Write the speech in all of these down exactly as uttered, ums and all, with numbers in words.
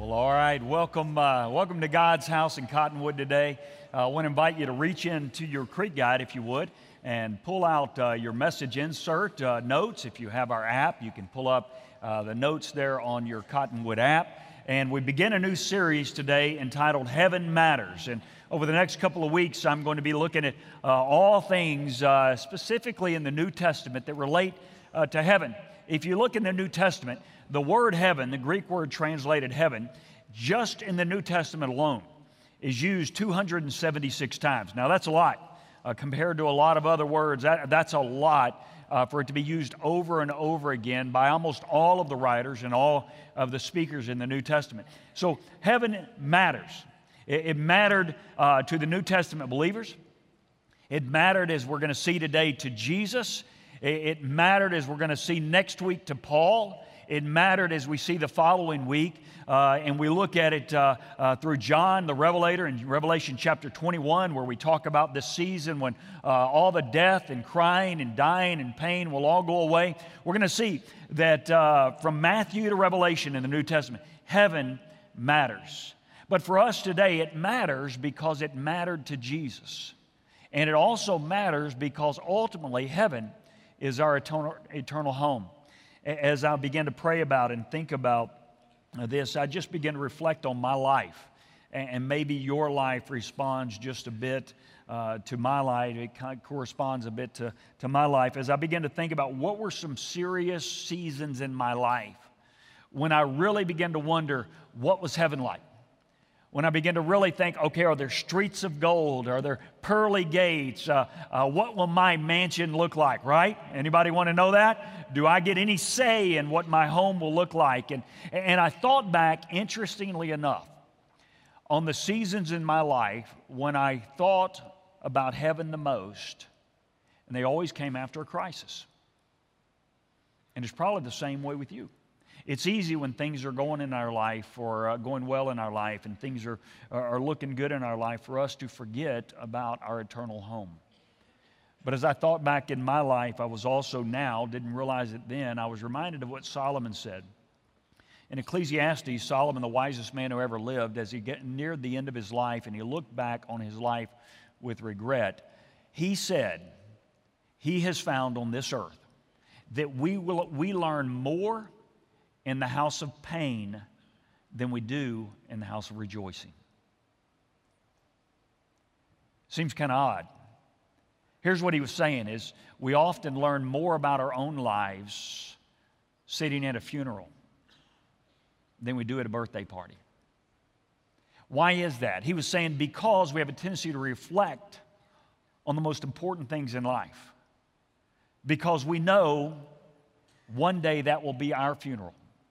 Well, all right. Welcome, uh, welcome to God's house in Cottonwood today. Uh, I want to invite you to reach into your Creek Guide, if you would, and pull out uh, your message insert uh, notes. If you have our app, you can pull up uh, the notes there on your Cottonwood app. And we begin a new series today entitled Heaven Matters. And over the next couple of weeks, I'm going to be looking at uh, all things uh, specifically in the New Testament that relate uh, to heaven. If you look in the New Testament, the word heaven, the Greek word translated heaven, just in the New Testament alone, is used two hundred seventy-six times. Now, that's a lot. Uh, compared to a lot of other words, that, that's a lot uh, for it to be used over and over again by almost all of the writers and all of the speakers in the New Testament. So, heaven matters. It, it mattered uh, to the New Testament believers. It mattered, as we're going to see today, to Jesus. It, it mattered, as we're going to see next week, to Paul. It mattered as we see the following week, uh, and we look at it uh, uh, through John the Revelator in Revelation chapter twenty-one, where we talk about this season when uh, all the death and crying and dying and pain will all go away. We're going to see that uh, from Matthew to Revelation in the New Testament, heaven matters. But for us today, it matters because it mattered to Jesus. And it also matters because ultimately heaven is our eternal, eternal home. As I began to pray about and think about this, I just began to reflect on my life. And maybe your life responds just a bit uh, to my life. It kind of corresponds a bit to, to my life. As I began to think about what were some serious seasons in my life when I really began to wonder, what was heaven like? When I began to really think, okay, are there streets of gold? Are there pearly gates? Uh, uh, what will my mansion look like, right? Anybody want to know that? Do I get any say in what my home will look like? And, and I thought back, interestingly enough, on the seasons in my life when I thought about heaven the most, and they always came after a crisis. And it's probably the same way with you. It's easy when things are going in our life or uh, going well in our life and things are, are looking good in our life for us to forget about our eternal home. But as I thought back in my life, I was also now, didn't realize it then, I was reminded of what Solomon said. In Ecclesiastes, Solomon, the wisest man who ever lived, as he get neared the end of his life and he looked back on his life with regret, he said, he has found on this earth that we will we learn more in the house of pain than we do in the house of rejoicing. Seems kind of odd. Here's what he was saying is we often learn more about our own lives sitting at a funeral than we do at a birthday party. Why is that? He was saying because we have a tendency to reflect on the most important things in life. Because we know one day that will be our funeral.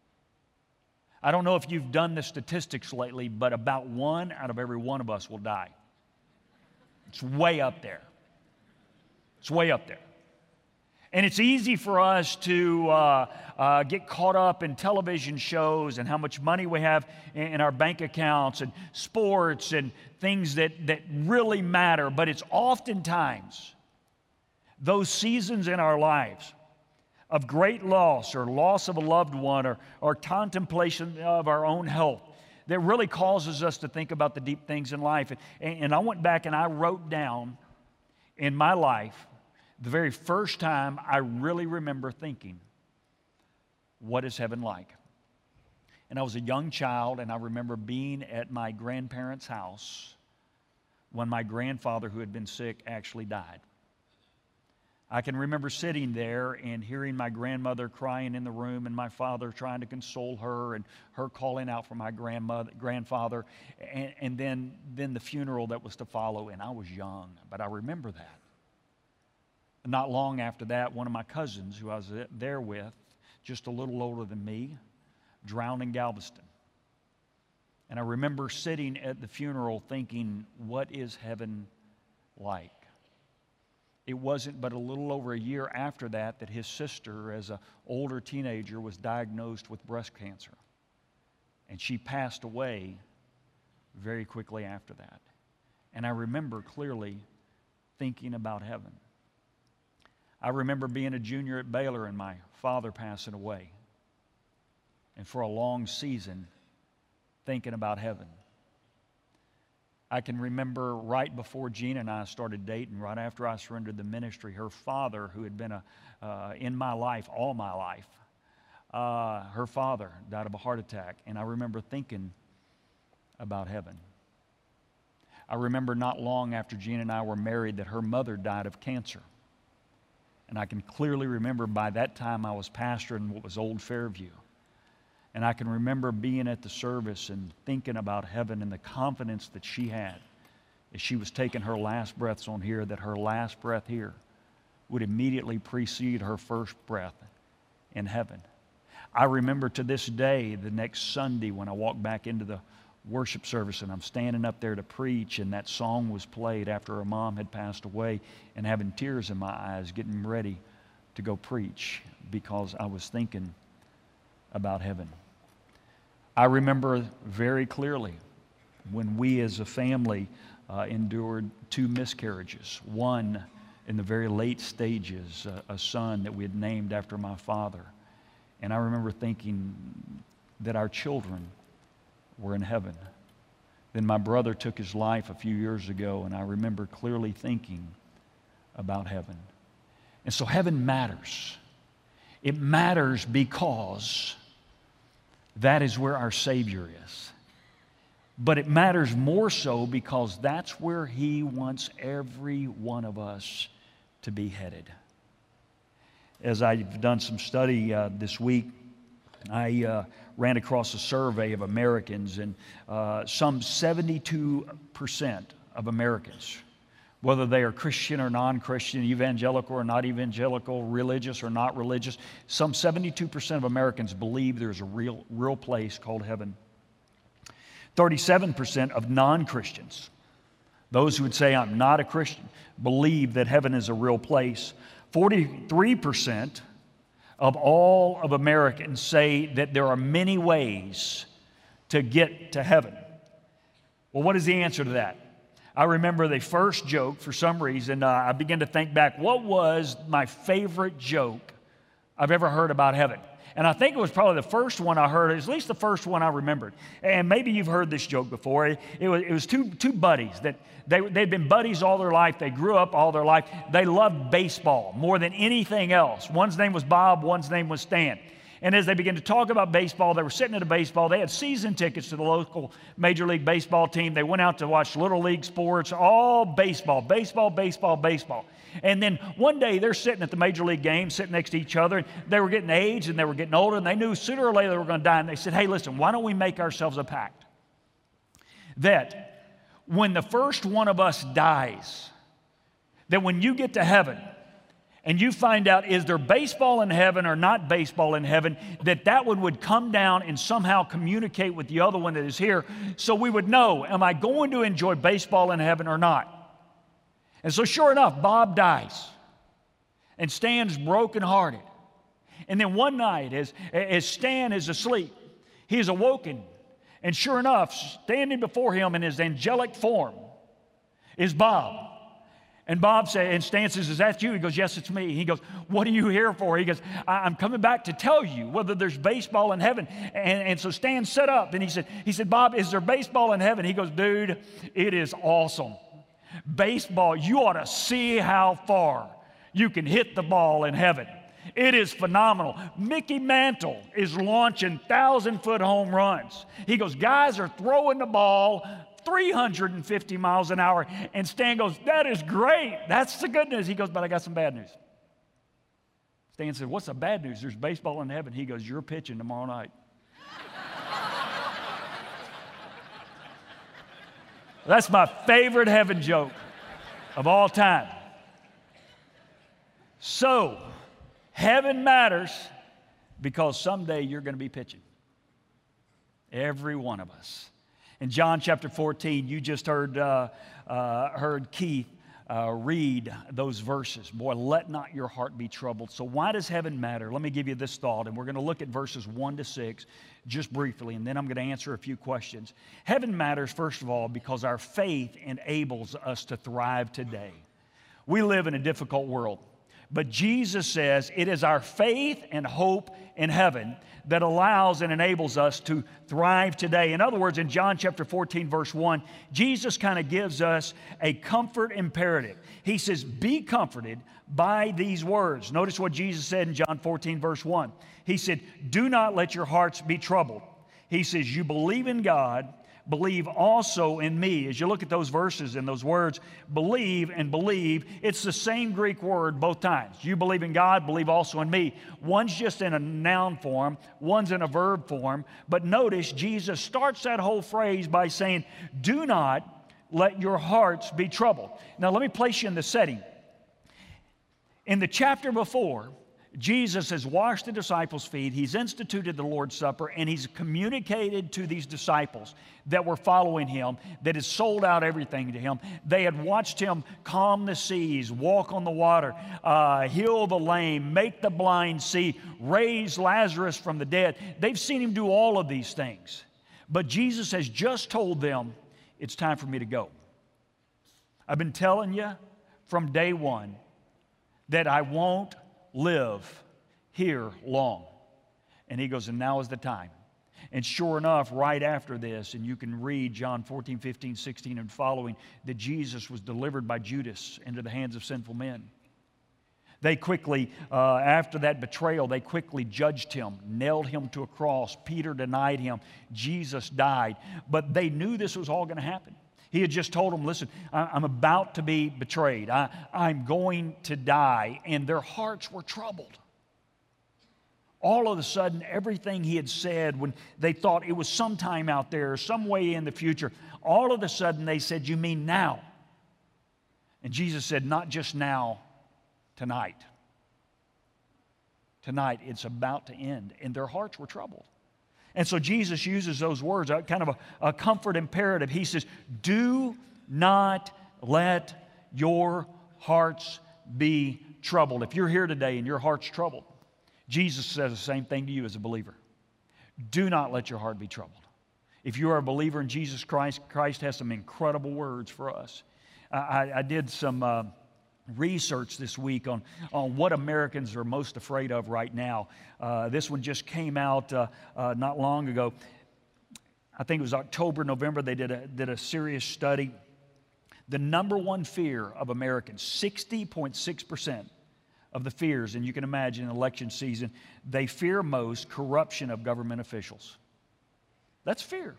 I don't know if you've done the statistics lately, but about one out of every one of us will die. It's way up there. It's way up there. And it's easy for us to uh, uh, get caught up in television shows and how much money we have in, in our bank accounts and sports and things that, that really matter. But it's oftentimes those seasons in our lives of great loss or loss of a loved one or, or contemplation of our own health that really causes us to think about the deep things in life. And, and I went back and I wrote down in my life the very first time I really remember thinking, what is heaven like? And I was a young child, and I remember being at my grandparents' house when my grandfather, who had been sick, actually died. I can remember sitting there and hearing my grandmother crying in the room and my father trying to console her and her calling out for my grandmother, grandfather, and, and then, then the funeral that was to follow, and I was young, but I remember that. Not long after that, one of my cousins who I was there with, just a little older than me, drowned in Galveston. And I remember sitting at the funeral thinking, what is heaven like? It wasn't but a little over a year after that that his sister, as an older teenager, was diagnosed with breast cancer. And she passed away very quickly after that. And I remember clearly thinking about heaven. I remember being a junior at Baylor and my father passing away. And for a long season, thinking about heaven. I can remember right before Gina and I started dating, right after I surrendered the ministry, her father, who had been a, uh, in my life all my life, uh, her father died of a heart attack. And I remember thinking about heaven. I remember not long after Gina and I were married that her mother died of cancer. And I can clearly remember by that time I was pastor in what was Old Fairview. And I can remember being at the service and thinking about heaven and the confidence that she had as she was taking her last breaths on here, that her last breath here would immediately precede her first breath in heaven. I remember to this day, the next Sunday when I walked back into the worship service and I'm standing up there to preach, and that song was played after her mom had passed away, and having tears in my eyes, getting ready to go preach because I was thinking about heaven. I remember very clearly when we as a family uh, endured two miscarriages. One in the very late stages, uh, a son that we had named after my father. And I remember thinking that our children were in heaven. Then my brother took his life a few years ago, and I remember clearly thinking about heaven. And so heaven matters. It matters because that is where our Savior is. But it matters more so because that's where He wants every one of us to be headed. As I've done some study uh, this week, I uh, ran across a survey of Americans, and uh, some seventy-two percent of Americans, whether they are Christian or non-Christian, evangelical or not evangelical, religious or not religious, some seventy-two percent of Americans believe there's a real, real place called heaven. thirty-seven percent of non-Christians, those who would say, I'm not a Christian, believe that heaven is a real place. forty-three percent of all of Americans say that there are many ways to get to heaven. Well, what is the answer to that? I remember the first joke, for some reason, uh, I began to think back, what was my favorite joke I've ever heard about heaven? And I think it was probably the first one I heard, at least the first one I remembered. And maybe you've heard this joke before. It, it was, it was two, two buddies that they, they'd been buddies all their life. They grew up all their life. They loved baseball more than anything else. One's name was Bob, one's name was Stan. And as they began to talk about baseball, they were sitting at a baseball. They had season tickets to the local Major League Baseball team. They went out to watch Little League sports, all baseball, baseball, baseball, baseball. And then one day they're sitting at the Major League game, sitting next to each other. And they were getting aged and they were getting older, and they knew sooner or later they were going to die. And they said, hey, listen, why don't we make ourselves a pact that when the first one of us dies, that when you get to heaven, and you find out, is there baseball in heaven or not baseball in heaven, that that one would come down and somehow communicate with the other one that is here, so we would know, am I going to enjoy baseball in heaven or not? And so sure enough, Bob dies, and Stan's brokenhearted. And then one night, as, as Stan is asleep, he is awoken, and sure enough, standing before him in his angelic form is Bob. And Bob said, and Stan says, is that you? He goes, yes, it's me. He goes, what are you here for? He goes, I'm coming back to tell you whether there's baseball in heaven. And, and so Stan sat up and he said, he said, Bob, is there baseball in heaven? He goes, dude, it is awesome. Baseball, you ought to see how far you can hit the ball in heaven. It is phenomenal. Mickey Mantle is launching thousand-foot home runs. He goes, guys are throwing the ball three hundred fifty miles an hour. And Stan goes, that is great. That's the good news. He goes, but I got some bad news. Stan said, what's the bad news? There's baseball in heaven. He goes, you're pitching tomorrow night. That's my favorite heaven joke of all time. So, heaven matters because someday you're going to be pitching. Every one of us. In John chapter fourteen, you just heard, uh, uh, heard Keith uh, read those verses. Boy, let not your heart be troubled. So why does heaven matter? Let me give you this thought, and we're going to look at verses one to six just briefly, and then I'm going to answer a few questions. Heaven matters, first of all, because our faith enables us to thrive today. We live in a difficult world. But Jesus says it is our faith and hope in heaven that allows and enables us to thrive today. In other words, in John chapter fourteen, verse one, Jesus kind of gives us a comfort imperative. He says, be comforted by these words. Notice what Jesus said in John fourteen, verse one. He said, do not let your hearts be troubled. He says, you believe in God, believe also in me. As you look at those verses and those words, believe and believe, it's the same Greek word both times. You believe in God, believe also in me. One's just in a noun form, one's in a verb form. But notice Jesus starts that whole phrase by saying, do not let your hearts be troubled. Now let me place you in the setting. In the chapter before, Jesus has washed the disciples' feet, He's instituted the Lord's Supper, and He's communicated to these disciples that were following Him, that had sold out everything to Him. They had watched Him calm the seas, walk on the water, uh, heal the lame, make the blind see, raise Lazarus from the dead. They've seen Him do all of these things. But Jesus has just told them, it's time for me to go. I've been telling you from day one that I won't live here long. And He goes, and now is the time. And sure enough, right after this, and you can read John fourteen, fifteen, sixteen and following, that Jesus was delivered by Judas into the hands of sinful men. They quickly, uh, after that betrayal, they quickly judged Him, nailed Him to a cross. Peter denied Him. Jesus died. But they knew this was all going to happen. He had just told them, listen, I'm about to be betrayed. I, I'm going to die. And their hearts were troubled. All of a sudden, everything He had said when they thought it was sometime out there, some way in the future, all of a sudden they said, you mean now? And Jesus said, not just now, tonight. Tonight, it's about to end. And their hearts were troubled. And so Jesus uses those words, a kind of a, a comfort imperative. He says, do not let your hearts be troubled. If you're here today and your heart's troubled, Jesus says the same thing to you as a believer. Do not let your heart be troubled. If you are a believer in Jesus Christ, Christ has some incredible words for us. I, I did some uh, research this week on, on what Americans are most afraid of right now. Uh, this one just came out uh, uh, not long ago. I think it was October, November. They did a, did a serious study. The number one fear of Americans, sixty point six percent of the fears, and you can imagine in election season, they fear most corruption of government officials. That's fear.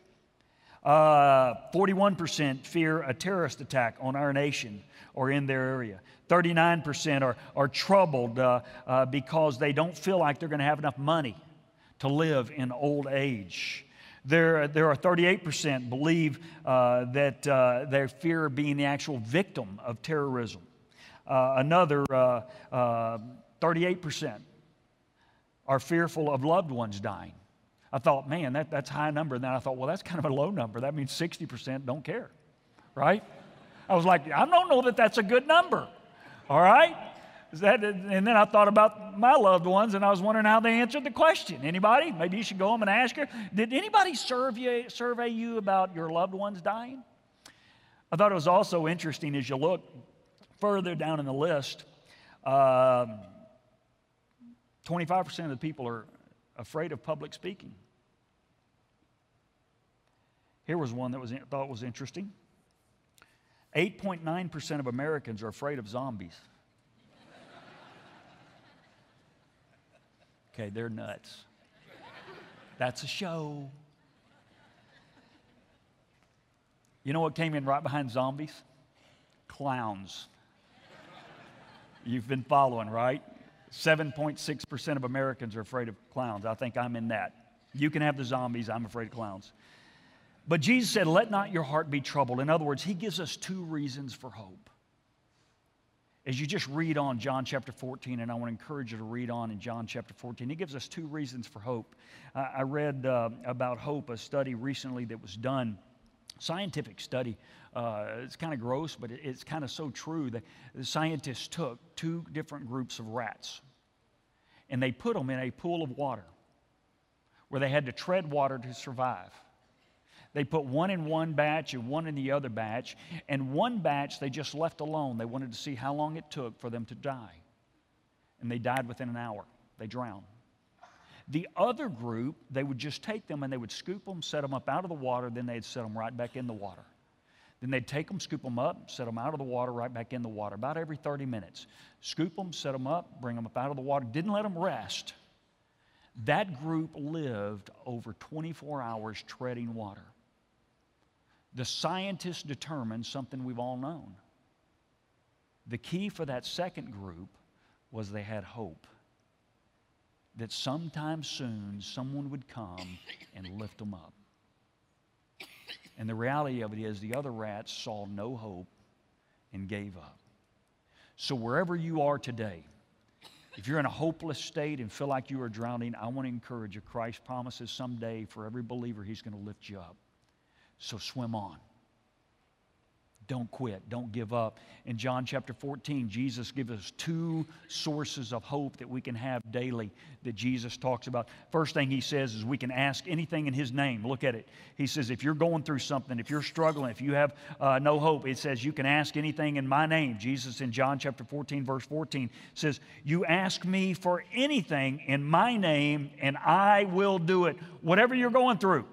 Uh, forty-one percent fear a terrorist attack on our nation or in their area. thirty-nine percent are, are troubled uh, uh, because they don't feel like they're going to have enough money to live in old age. There, there are thirty-eight percent believe uh, that uh, they fear being the actual victim of terrorism. Uh, another uh, uh, thirty-eight percent are fearful of loved ones dying. I thought, man, that, that's a high number. And then I thought, well, that's kind of a low number. That means sixty percent don't care, right? I was like, I don't know that that's a good number, all right? Is that, and then I thought about my loved ones, and I was wondering how they answered the question. Anybody? Maybe you should go home and ask her. Did anybody serve you, survey you about your loved ones dying? I thought it was also interesting as you look further down in the list, um, twenty-five percent of the people are afraid of public speaking. Here was one that was thought was interesting. eight point nine percent of Americans are afraid of zombies. Okay, they're nuts. That's a show. You know what came in right behind zombies? Clowns. You've been following, right? seven point six percent of Americans are afraid of clowns. I think I'm in that. You can have the zombies. I'm afraid of clowns. But Jesus said, let not your heart be troubled. In other words, He gives us two reasons for hope. As you just read on John chapter fourteen, and I want to encourage you to read on in John chapter fourteen, He gives us two reasons for hope. Uh, I read uh, about hope, a study recently that was done, scientific study. Uh, it's kind of gross, but it, it's kind of so true that the scientists took two different groups of rats, and they put them in a pool of water where they had to tread water to survive. They put one in one batch and one in the other batch, and one batch they just left alone. They wanted to see how long it took for them to die. and they died within an hour. They drowned. The other group, they would just take them and they would scoop them, set them up out of the water, then they'd set them right back in the water. Then they'd take them, scoop them up, set them out of the water, right back in the water, about every thirty minutes. Scoop them, set them up, bring them up out of the water. Didn't let them rest. That group lived over twenty-four hours treading water. The scientists determined something we've all known. The key for that second group was they had hope that sometime soon someone would come and lift them up. And the reality of it is the other rats saw no hope and gave up. So wherever you are today, if you're in a hopeless state and feel like you are drowning, I want to encourage you. Christ promises someday for every believer He's going to lift you up. So swim on. Don't quit. Don't give up. In John chapter fourteen, Jesus gives us two sources of hope that we can have daily that Jesus talks about. First thing He says is we can ask anything in His name. Look at it. He says if you're going through something, if you're struggling, if you have uh, no hope, it says you can ask anything in my name. Jesus in John chapter fourteen, verse fourteen says, you ask me for anything in my name and I will do it. Whatever you're going through,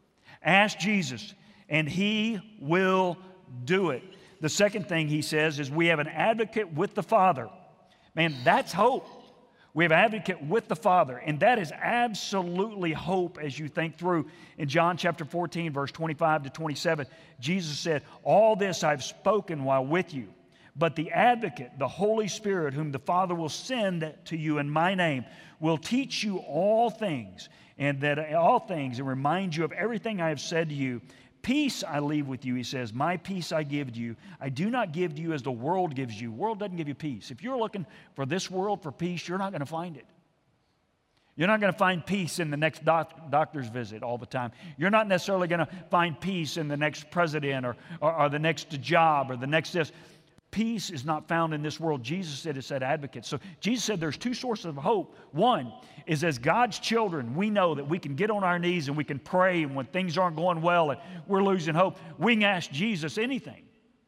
ask Jesus and He will do it. The second thing He says is we have an advocate with the Father. Man, that's hope. We have an advocate with the Father, and that is absolutely hope as you think through. In John chapter fourteen, verse twenty-five to twenty-seven, Jesus said, all this I've spoken while with you, but the advocate, the Holy Spirit, whom the Father will send to you in my name, will teach you all things, and that all things, and remind you of everything I have said to you. Peace I leave with you, He says. My peace I give to you. I do not give to you as the world gives you. The world doesn't give you peace. If you're looking for this world for peace, you're not going to find it. You're not going to find peace in the next doc- doctor's visit all the time. You're not necessarily going to find peace in the next president or, or, or the next job or the next this. Peace is not found in this world. Jesus said it's that advocate. So Jesus said there's two sources of hope. One is as God's children, we know that we can get on our knees and we can pray, and when things aren't going well and we're losing hope, we can ask Jesus anything.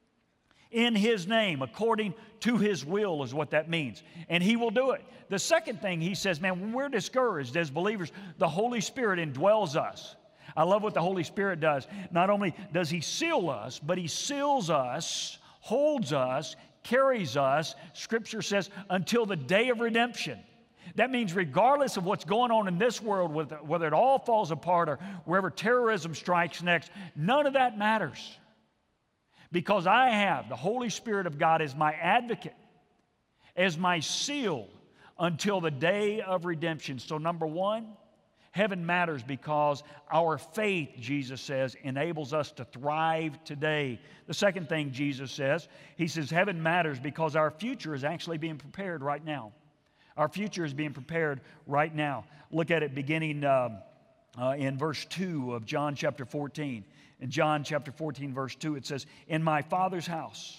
In His name, according to His will is what that means. And He will do it. The second thing He says, man, when we're discouraged as believers, the Holy Spirit indwells us. I love what the Holy Spirit does. Not only does He seal us, but He seals us, holds us, carries us, Scripture says, until the day of redemption. That means regardless of what's going on in this world, whether it all falls apart or wherever terrorism strikes next, none of that matters. Because I have the Holy Spirit of God as my advocate, as my seal until the day of redemption. So number one, heaven matters because our faith, Jesus says, enables us to thrive today. The second thing Jesus says, He says heaven matters because our future is actually being prepared right now. Our future is being prepared right now. Look at it beginning uh, uh, in verse two of John chapter fourteen. In John chapter fourteen, verse two, it says, in my Father's house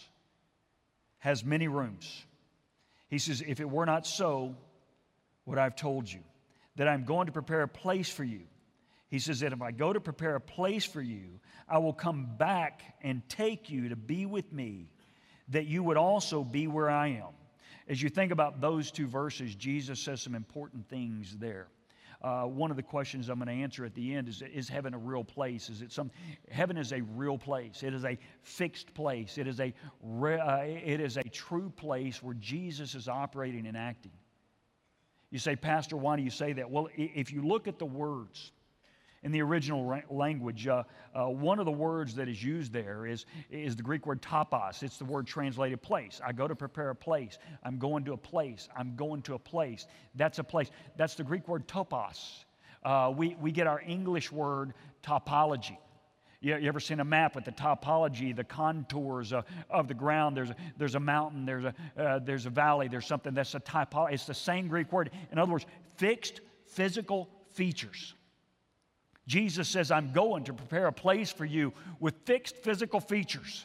has many rooms. He says, if it were not so, what I've told you, that I'm going to prepare a place for you. He says that if I go to prepare a place for you, I will come back and take you to be with me, that you would also be where I am. As you think about those two verses, Jesus says some important things there. Uh, one of the questions I'm going to answer at the end is, is heaven a real place? Is it some? Heaven is a real place. It is a fixed place. It is a, re, uh, it is a true place where Jesus is operating and acting. You say, Pastor, why do you say that? Well, if you look at the words in the original language, uh, uh, one of the words that is used there is, is the Greek word topos. It's the word translated place. I go to prepare a place. I'm going to a place. I'm going to a place. That's a place. That's the Greek word topos. Uh, we, we get our English word topology. You, you ever seen a map with the topology, the contours uh, of the ground? There's a, there's a mountain, there's a, uh, there's a valley, there's something. That's a typology. It's the same Greek word. In other words, fixed physical features. Jesus says, I'm going to prepare a place for you with fixed physical features.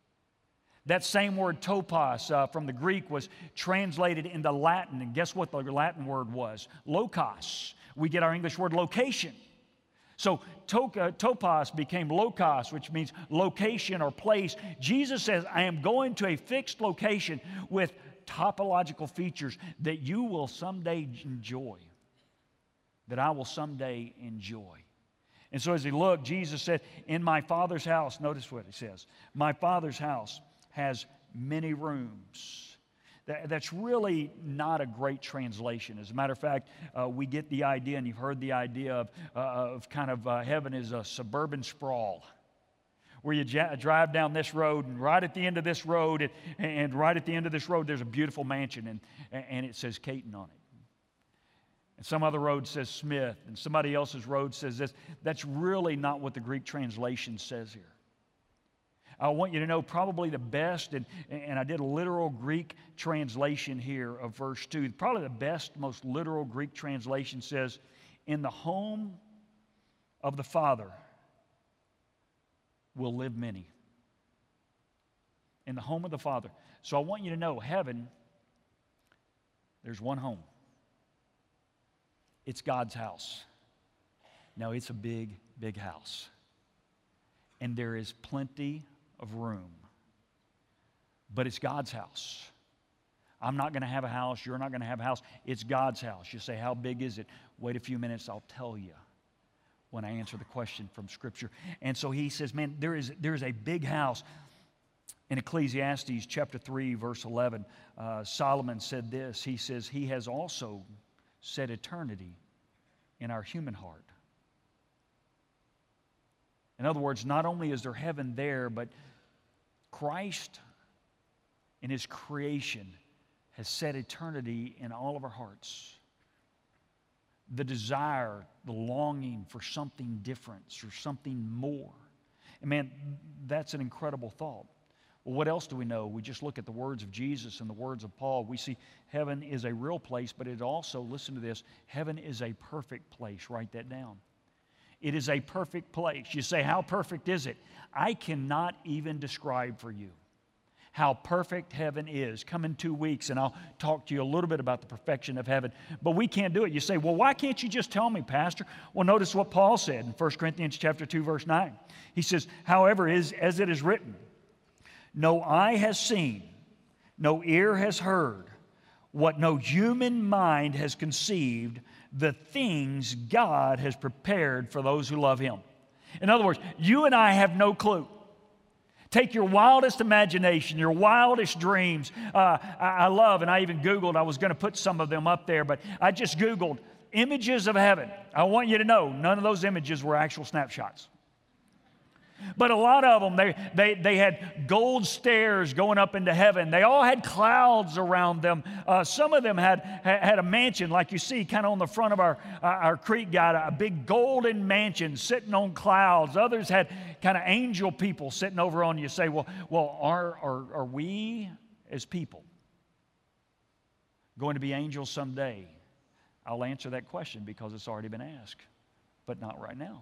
That same word topos uh, from the Greek was translated into Latin. And guess what the Latin word was? Logos. We get our English word location. So topos became logos, which means location or place. Jesus says, I am going to a fixed location with topological features that you will someday enjoy, that I will someday enjoy. And so as he looked, Jesus said, in my Father's house, notice what he says, my Father's house has many rooms. That, that's really not a great translation. As a matter of fact, uh, we get the idea, and you've heard the idea of, uh, of kind of uh, heaven is a suburban sprawl, where you j- drive down this road, and right at the end of this road, and, and right at the end of this road, there's a beautiful mansion, and, and it says Caton on it. And some other road says Smith, and somebody else's road says this. That's really not what the Greek translation says here. I want you to know probably the best, and, and I did a literal Greek translation here of verse two. Probably the best, most literal Greek translation says, in the home of the Father will live many. In the home of the Father. So I want you to know, heaven, there's one home. It's God's house. Now, it's a big, big house. And there is plenty of room. But it's God's house. I'm not going to have a house. You're not going to have a house. It's God's house. You say, how big is it? Wait a few minutes. I'll tell you when I answer the question from Scripture. And so he says, man, there is, there is a big house. In Ecclesiastes chapter three, verse eleven, uh, Solomon said this. He says, he has also set eternity in our human heart. In other words, not only is there heaven there, but Christ in His creation has set eternity in all of our hearts. The desire, the longing for something different, for something more. And man, that's an incredible thought. Well, what else do we know? We just look at the words of Jesus and the words of Paul. We see heaven is a real place, but it also, listen to this, heaven is a perfect place. Write that down. It is a perfect place. You say, how perfect is it? I cannot even describe for you how perfect heaven is. Come in two weeks and I'll talk to you a little bit about the perfection of heaven. But we can't do it. You say, well, why can't you just tell me, Pastor? Well, notice what Paul said in First Corinthians chapter two, verse nine. He says, however, is as it is written, no eye has seen, no ear has heard, what no human mind has conceived, the things God has prepared for those who love Him. In other words, you and I have no clue. Take your wildest imagination, your wildest dreams. Uh, I, I love, and I even Googled, I was going to put some of them up there, but I just Googled images of heaven. I want you to know, none of those images were actual snapshots. But a lot of them, they, they, they had gold stairs going up into heaven. They all had clouds around them. Uh, some of them had, had a mansion, like you see kind of on the front of our, uh, our creek guide, a big golden mansion sitting on clouds. Others had kind of angel people sitting over on you. You say, well, well are, are, are we as people going to be angels someday? I'll answer that question because it's already been asked, but not right now.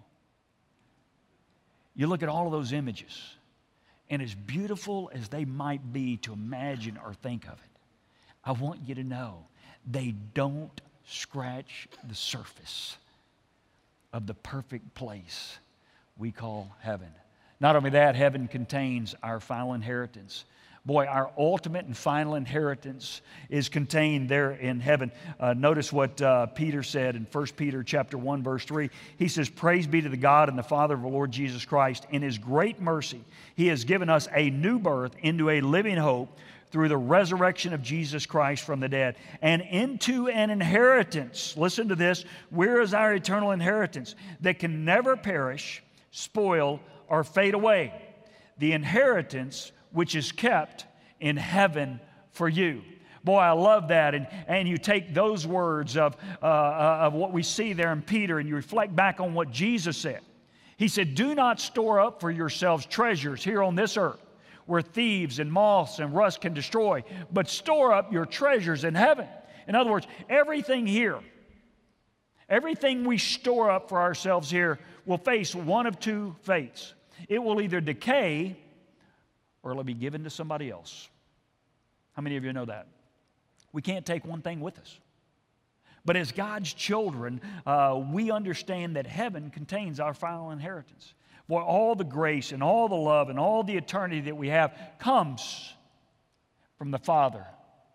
You look at all of those images, and as beautiful as they might be to imagine or think of it, I want you to know they don't scratch the surface of the perfect place we call heaven. Not only that, heaven contains our final inheritance. Boy, our ultimate and final inheritance is contained there in heaven. Uh, notice what uh, Peter said in First Peter chapter one, verse three. He says, praise be to the God and the Father of our Lord Jesus Christ. In His great mercy, He has given us a new birth into a living hope through the resurrection of Jesus Christ from the dead, and into an inheritance. Listen to this. Where is our eternal inheritance? That can never perish, spoil, or fade away. The inheritance which is kept in heaven for you. Boy, I love that. And, and you take those words of, uh, of what we see there in Peter and you reflect back on what Jesus said. He said, do not store up for yourselves treasures here on this earth where thieves and moths and rust can destroy, but store up your treasures in heaven. In other words, everything here, everything we store up for ourselves here will face one of two fates. It will either decay or it'll be given to somebody else. How many of you know that? We can't take one thing with us. But as God's children, uh, we understand that heaven contains our final inheritance. Boy, all the grace and all the love and all the eternity that we have comes from the Father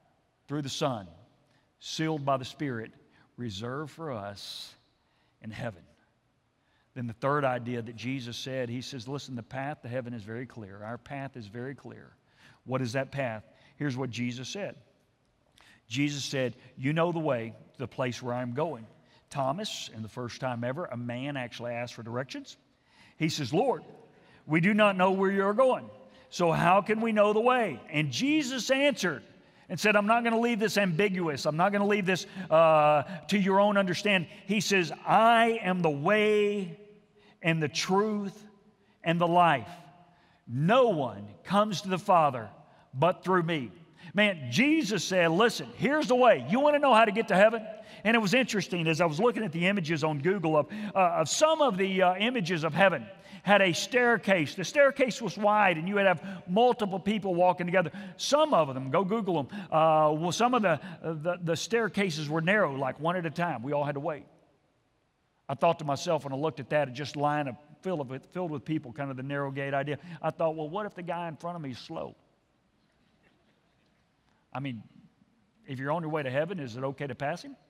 through the Son, sealed by the Spirit, reserved for us in heaven. Then the third idea that Jesus said, he says, listen, the path to heaven is very clear. Our path is very clear. What is that path? Here's what Jesus said. Jesus said, you know the way to the place where I'm going. Thomas, and the first time ever, a man actually asked for directions. He says, Lord, we do not know where you're going, so how can we know the way? And Jesus answered and said, I'm not going to leave this ambiguous. I'm not going to leave this uh, to your own understanding. He says, I am the way and the truth and the life. No one comes to the Father but through me. Man, Jesus said, listen, here's the way. You want to know how to get to heaven? And it was interesting as I was looking at the images on Google of, uh, of some of the uh, images of heaven had a staircase. The staircase was wide and you would have multiple people walking together. Some of them, go Google them, uh, well, some of the, the, the staircases were narrow, like one at a time. We all had to wait. I thought to myself when I looked at that, it just line of filled with, filled with people, kind of the narrow gate idea. I thought, well, what if the guy in front of me is slow? I mean, if you're on your way to heaven, is it okay to pass him?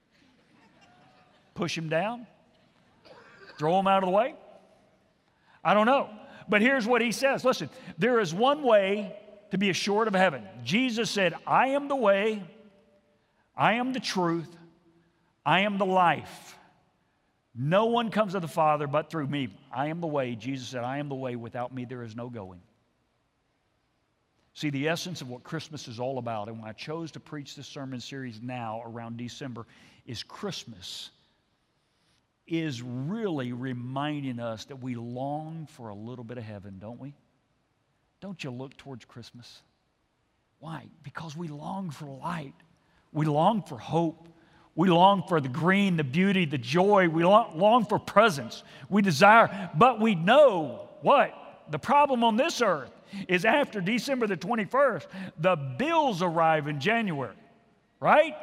Push him down? Throw him out of the way? I don't know. But here's what he says. Listen, there is one way to be assured of heaven. Jesus said, I am the way, I am the truth, I am the life. No one comes to the Father but through me. I am the way. Jesus said, I am the way. Without me there is no going. See, the essence of what Christmas is all about, and when I chose to preach this sermon series now around December, is Christmas is really reminding us that we long for a little bit of heaven, don't we? Don't you look towards Christmas? Why? Because we long for light. We long for hope. We long for the green, the beauty, the joy. We long for presence. We desire, but we know what? The problem on this earth is after December the twenty-first, the bills arrive in January, right?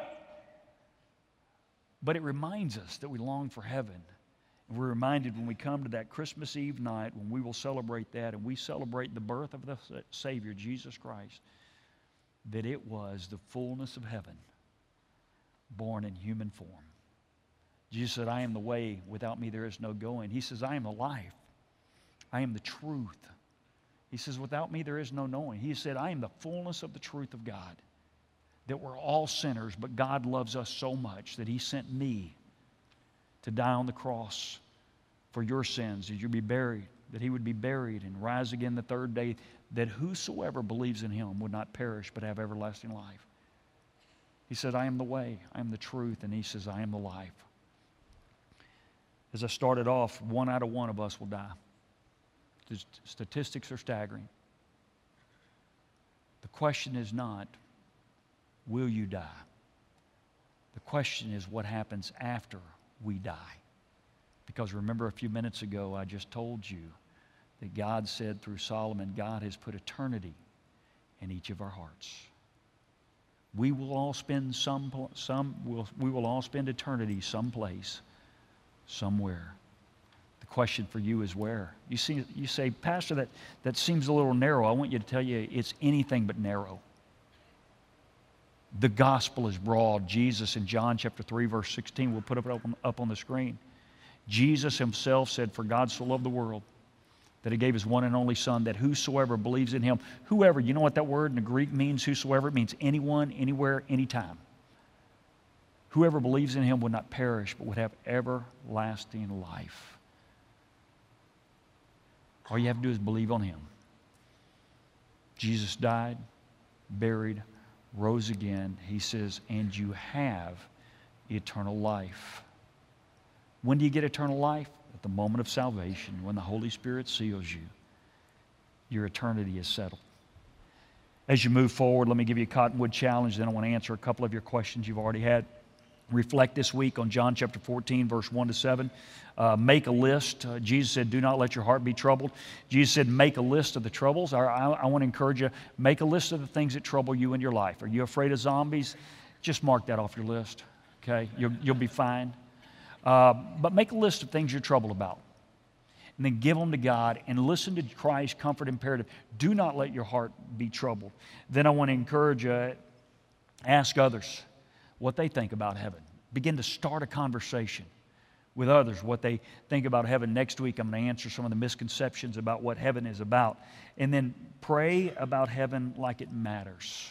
But it reminds us that we long for heaven. And we're reminded when we come to that Christmas Eve night when we will celebrate that and we celebrate the birth of the Savior, Jesus Christ, that it was the fullness of heaven born in human form. Jesus said, I am the way. Without me there is no going. He says, I am the life. I am the truth. He says, without me there is no knowing. He said, I am the fullness of the truth of God. That we're all sinners, but God loves us so much that He sent me to die on the cross for your sins, that you'd be buried, that He would be buried and rise again the third day, that whosoever believes in Him would not perish but have everlasting life. He said, I am the way, I am the truth, and He says, I am the life. As I started off, one out of one of us will die. The statistics are staggering. The question is not, will you die? The question is what happens after we die. Because remember a few minutes ago I just told you that God said through Solomon, God has put eternity in each of our hearts. We will all spend some, some we'll, we will all spend eternity someplace, somewhere. The question for you is where? You see, you say, Pastor, that, that seems a little narrow. I want you to tell you it's anything but narrow. The gospel is broad. Jesus in John chapter three, verse sixteen, we'll put it up on, up on the screen. Jesus Himself said, for God so loved the world that He gave His one and only Son, that whosoever believes in Him, whoever, you know what that word in the Greek means, whosoever? It means anyone, anywhere, anytime. Whoever believes in Him would not perish, but would have everlasting life. All you have to do is believe on Him. Jesus died, buried, rose again. He says, and you have eternal life. When do you get eternal life? At the moment of salvation, when the Holy Spirit seals you. Your eternity is settled. As you move forward, let me give you a Cottonwood challenge, then I want to answer a couple of your questions you've already had. Reflect this week on John chapter fourteen, verse one to seven. Uh, make a list. Uh, Jesus said, do not let your heart be troubled. Jesus said, make a list of the troubles. I, I, I want to encourage you, make a list of the things that trouble you in your life. Are you afraid of zombies? Just mark that off your list, okay? You'll, you'll be fine. Uh, but make a list of things you're troubled about. And then give them to God and listen to Christ's comfort imperative. Do not let your heart be troubled. Then I want to encourage you, Ask others what they think about heaven. Begin to start a conversation with others, what they think about heaven. Next week, I'm going to answer some of the misconceptions about what heaven is about. And then pray about heaven like it matters.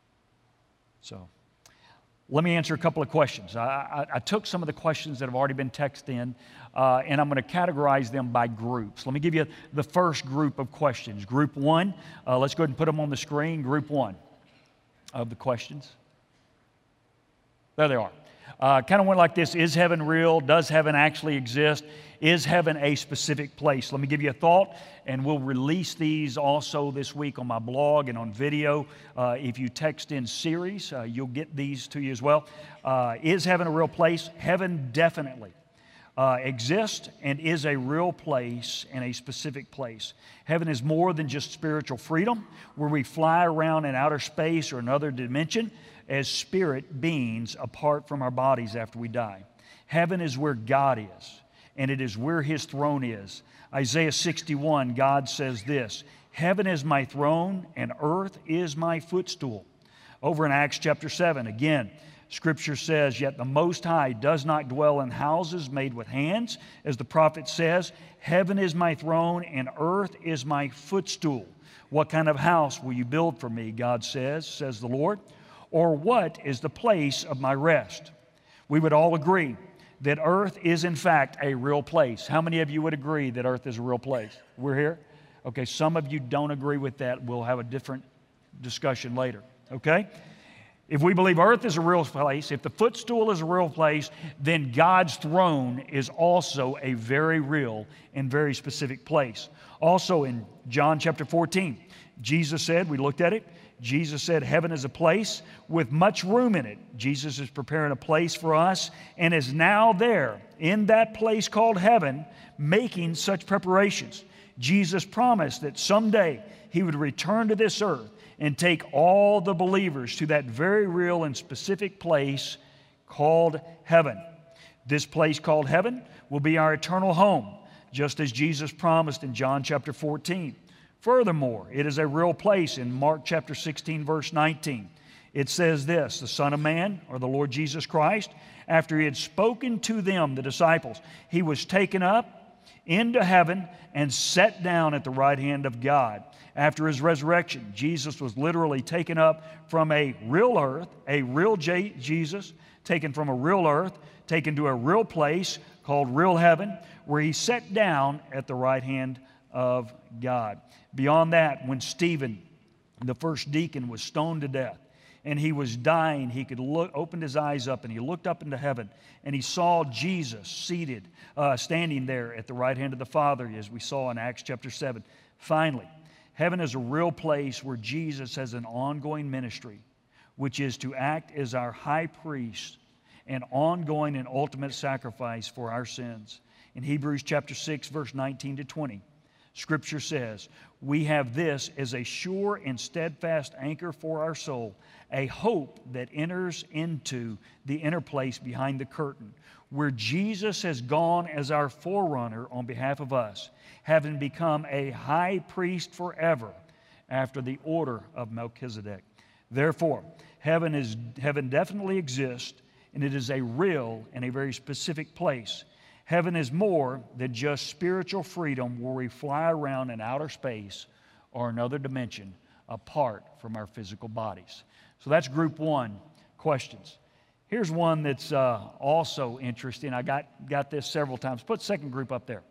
So, let me answer a couple of questions. I, I, I took some of the questions that have already been texted in, uh, and I'm going to categorize them by groups. Let me give you the first group of questions. Group one, uh, let's go ahead and put them on the screen. Group one of the questions. There they are. Uh, kind of went like this. Is heaven real? Does heaven actually exist? Is heaven a specific place? Let me give you a thought, and we'll release these also this week on my blog and on video. Uh, if you text in series, uh, you'll get these to you as well. Uh, is heaven a real place? Heaven definitely uh, exists and is a real place and a specific place. Heaven is more than just spiritual freedom, where we fly around in outer space or another dimension as spirit beings apart from our bodies after we die. Heaven is where God is, and it is where His throne is. Isaiah sixty-one, God says this, "Heaven is my throne, and earth is my footstool." Over in Acts chapter seven, again, Scripture says, "Yet the Most High does not dwell in houses made with hands, as the prophet says, heaven is my throne, and earth is my footstool. What kind of house will you build for me, God says, says the Lord? Or what is the place of my rest?" We would all agree that earth is in fact a real place. How many of you would agree that earth is a real place? We're here? Okay, some of you don't agree with that. We'll have a different discussion later, okay? If we believe earth is a real place, if the footstool is a real place, then God's throne is also a very real and very specific place. Also in John chapter fourteen, Jesus said, we looked at it, Jesus said heaven is a place with much room in it. Jesus is preparing a place for us and is now there in that place called heaven making such preparations. Jesus promised that someday He would return to this earth and take all the believers to that very real and specific place called heaven. This place called heaven will be our eternal home, just as Jesus promised in John chapter fourteen. Furthermore, it is a real place in Mark chapter sixteen, verse nineteen. It says this, "The Son of Man," or the Lord Jesus Christ, "after He had spoken to them," the disciples, "He was taken up into heaven and set down at the right hand of God." After His resurrection, Jesus was literally taken up from a real earth, a real J- Jesus, taken from a real earth, taken to a real place called real heaven, where He sat down at the right hand of God. Beyond that, when Stephen, the first deacon, was stoned to death and he was dying, he could look, opened his eyes up and he looked up into heaven and he saw Jesus seated, uh, standing there at the right hand of the Father, as we saw in Acts chapter seven. Finally, heaven is a real place where Jesus has an ongoing ministry, which is to act as our high priest, an ongoing and ultimate sacrifice for our sins. In Hebrews chapter six, verse nineteen to twenty, Scripture says, "We have this as a sure and steadfast anchor for our soul, a hope that enters into the inner place behind the curtain, where Jesus has gone as our forerunner on behalf of us, having become a high priest forever after the order of Melchizedek." Therefore, heaven is heaven definitely exists, and it is a real and a very specific place. Heaven is more than just spiritual freedom where we fly around in outer space or another dimension apart from our physical bodies. So that's group one, questions. Here's one that's uh, also interesting. I got, got this several times. Put second group up there.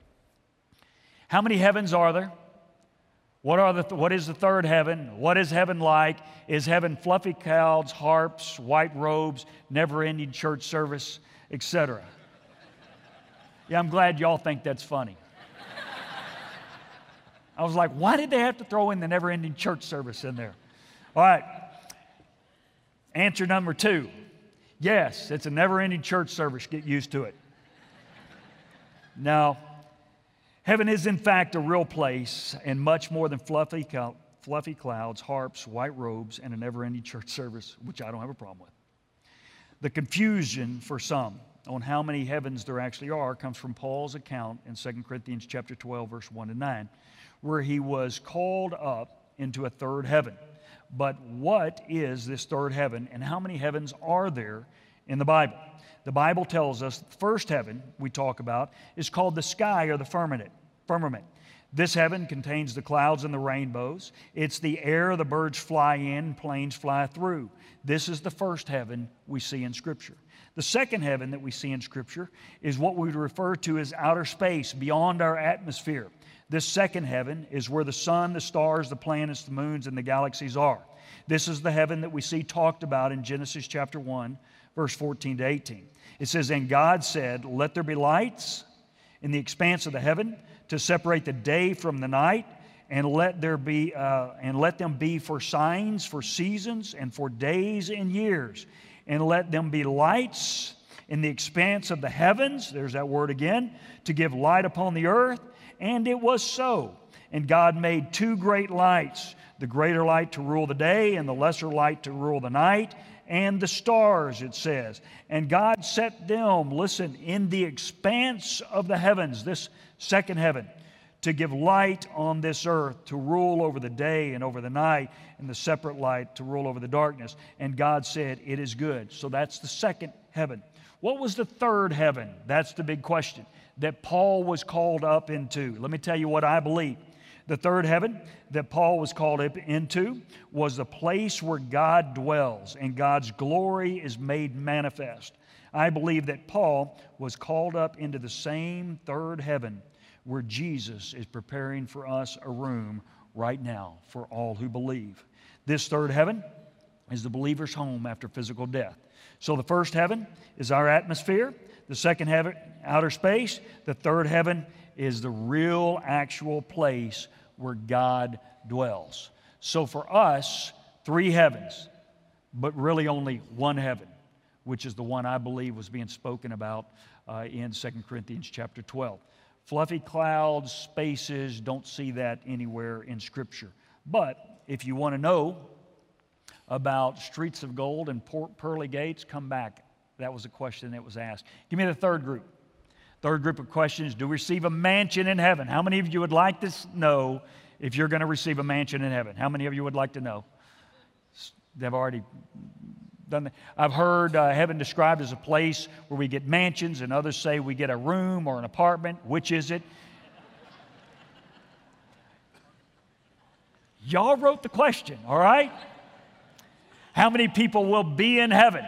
How many heavens are there? What, are the th- what is the third heaven? What is heaven like? Is heaven fluffy clouds, harps, white robes, never-ending church service, et cetera? Yeah, I'm glad y'all think that's funny. I was like, why did they have to throw in the never-ending church service in there? All right. Answer number two. Yes, it's a never-ending church service. Get used to it. Now, heaven is in fact a real place and much more than fluffy, fluffy clouds, harps, white robes, and a never-ending church service, which I don't have a problem with. The confusion for some on how many heavens there actually are comes from Paul's account in Second Corinthians chapter twelve, verse one to nine, where he was called up into a third heaven. But what is this third heaven, and how many heavens are there in the Bible? The Bible tells us the first heaven we talk about is called the sky or the firmament. firmament. This heaven contains the clouds and the rainbows. It's the air the birds fly in, planes fly through. This is the first heaven we see in Scripture. The second heaven that we see in Scripture is what we would refer to as outer space, beyond our atmosphere. This second heaven is where the sun, the stars, the planets, the moons, and the galaxies are. This is the heaven that we see talked about in Genesis chapter one, verse fourteen to eighteen. It says, "And God said, let there be lights in the expanse of the heaven to separate the day from the night, and let there be uh, and let them be for signs, for seasons, and for days and years. And let them be lights in the expanse of the heavens," there's that word again, "to give light upon the earth. And it was so. And God made two great lights, the greater light to rule the day, and the lesser light to rule the night, and the stars," it says. "And God set them," listen, "in the expanse of the heavens," this second heaven, "to give light on this earth, to rule over the day and over the night, and the separate light to rule over the darkness. And God said, it is good." So that's the second heaven. What was the third heaven? That's the big question that Paul was called up into. Let me tell you what I believe. The third heaven that Paul was called up into was the place where God dwells and God's glory is made manifest. I believe that Paul was called up into the same third heaven where Jesus is preparing for us a room right now for all who believe. This third heaven is the believer's home after physical death. So the first heaven is our atmosphere. The second heaven, outer space. The third heaven is the real, actual place where God dwells. So for us, three heavens, but really only one heaven, which is the one I believe was being spoken about uh, in Second Corinthians chapter twelve. Fluffy clouds, spaces, don't see that anywhere in Scripture. But if you want to know about streets of gold and pearly gates, come back. That was a question that was asked. Give me the third group. Third group of questions, do we receive a mansion in heaven? How many of you would like to know if you're going to receive a mansion in heaven? How many of you would like to know? They've already done that. I've heard uh, heaven described as a place where we get mansions, and others say we get a room or an apartment. Which is it? Y'all wrote the question, all right? How many people will be in heaven?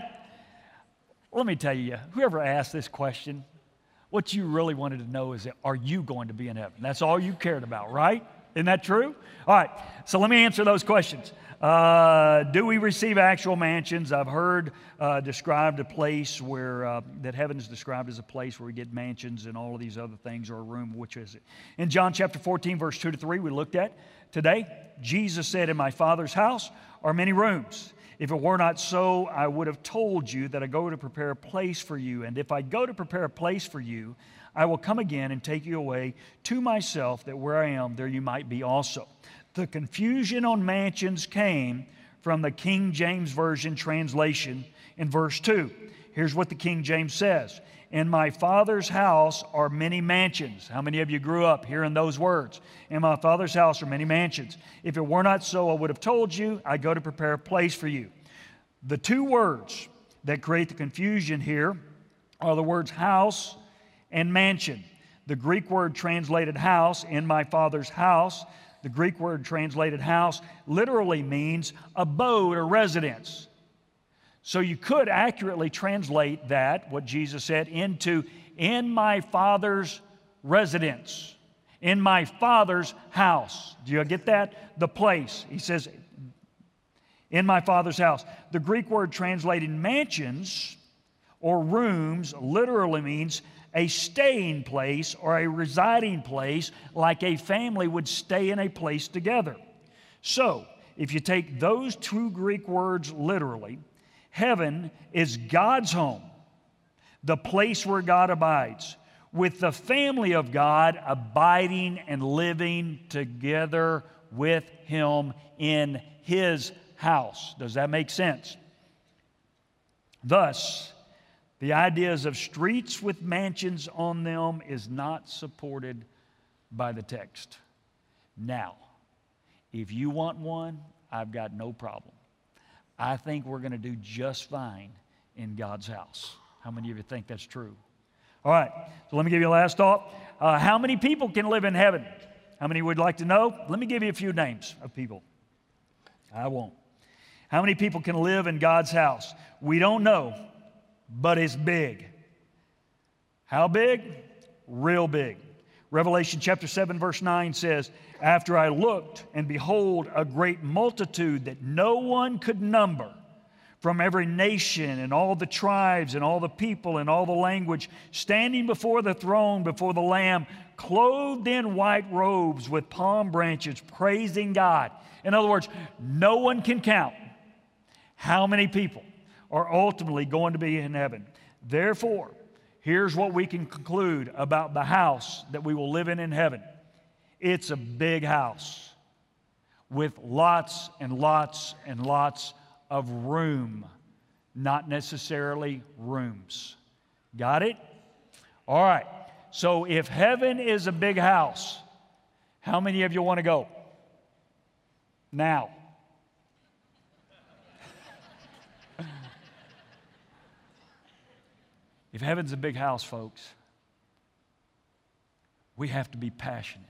Let me tell you, whoever asked this question, what you really wanted to know is, are you going to be in heaven? That's all you cared about, right? Isn't that true? All right, so let me answer those questions. Uh, do we receive actual mansions? I've heard uh, described a place where, uh, that heaven is described as a place where we get mansions and all of these other things, or a room. Which is it? In John chapter fourteen, verse two to three, we looked at today, Jesus said, "In my Father's house are many rooms. If it were not so, I would have told you that I go to prepare a place for you. And if I go to prepare a place for you, I will come again and take you away to myself, that where I am, there you might be also." The confusion on mansions came from the King James Version translation in verse two. Here's what the King James says. "In my Father's house are many mansions." How many of you grew up hearing those words? "In my Father's house are many mansions. If it were not so, I would have told you, I go to prepare a place for you." The two words that create the confusion here are the words house and mansion. The Greek word translated house, "in my Father's house," the Greek word translated house literally means abode or residence. So you could accurately translate that, what Jesus said, into "in my Father's residence," "in my Father's house." Do you get that? The place. He says, "in my Father's house." The Greek word translated mansions or rooms literally means a staying place or a residing place, like a family would stay in a place together. So, if you take those two Greek words literally, heaven is God's home, the place where God abides, with the family of God abiding and living together with Him in His house. Does that make sense? Thus, the ideas of streets with mansions on them is not supported by the text. Now, If you want one, I've got no problem. I think we're going to do just fine in God's house. How many of you think that's true? All right, so let me give you a last thought. Uh, how many people can live in heaven? How many would like to know? Let me give you a few names of people. I won't. How many people can live in God's house? We don't know, but it's big. How big? Real big. Revelation chapter seven verse nine says, after I looked, and behold, a great multitude that no one could number, from every nation and all the tribes and all the people and all the language, standing before the throne, before the Lamb, clothed in white robes with palm branches, praising God. In other words, no one can count how many people are ultimately going to be in heaven. Therefore, here's what we can conclude about the house that we will live in in heaven. It's a big house with lots and lots and lots of room, not necessarily rooms. Got it? All right. So if heaven is a big house, how many of you want to go? Now. If heaven's a big house, folks, we have to be passionate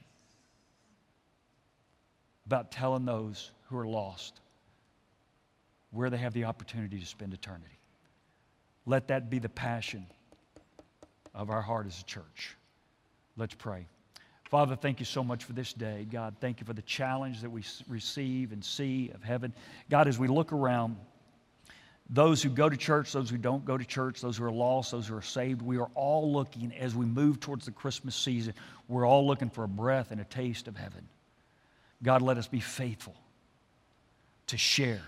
about telling those who are lost where they have the opportunity to spend eternity. Let that be the passion of our heart as a church. Let's pray. Father, thank you so much for this day. God, thank you for the challenge that we receive and see of heaven. God, as we look around, those who go to church, those who don't go to church, those who are lost, those who are saved, we are all looking, as we move towards the Christmas season, we're all looking for a breath and a taste of heaven. God, let us be faithful to share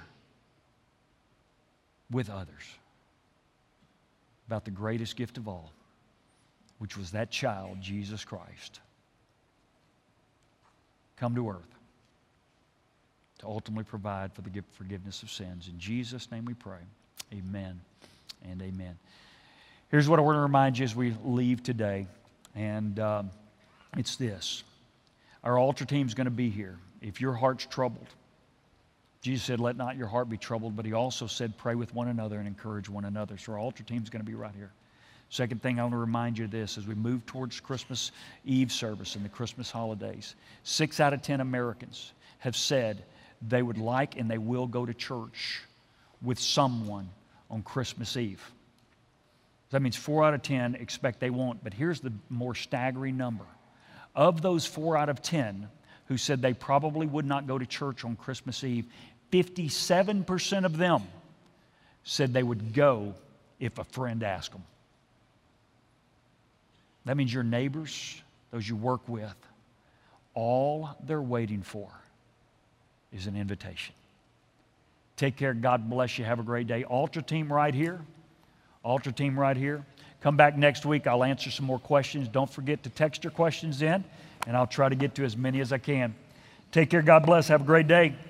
with others about the greatest gift of all, which was that child, Jesus Christ, come to earth to ultimately provide for the forgiveness of sins. In Jesus' name we pray. Amen and amen. Here's what I want to remind you as we leave today, and um, it's this. Our altar team's going to be here. If your heart's troubled, Jesus said, let not your heart be troubled, but he also said, pray with one another and encourage one another. So our altar team's going to be right here. Second thing I want to remind you of this, as we move towards Christmas Eve service and the Christmas holidays, six out of ten Americans have said they would like and they will go to church with someone on Christmas Eve. That means four out of ten expect they won't. But here's the more staggering number. Of those four out of ten who said they probably would not go to church on Christmas Eve, fifty-seven percent of them said they would go if a friend asked them. That means your neighbors, those you work with, all they're waiting for is an invitation. Take care. God bless you. Have a great day. Altar team right here. Altar team right here. Come back next week. I'll answer some more questions. Don't forget to text your questions in, and I'll try to get to as many as I can. Take care. God bless. Have a great day.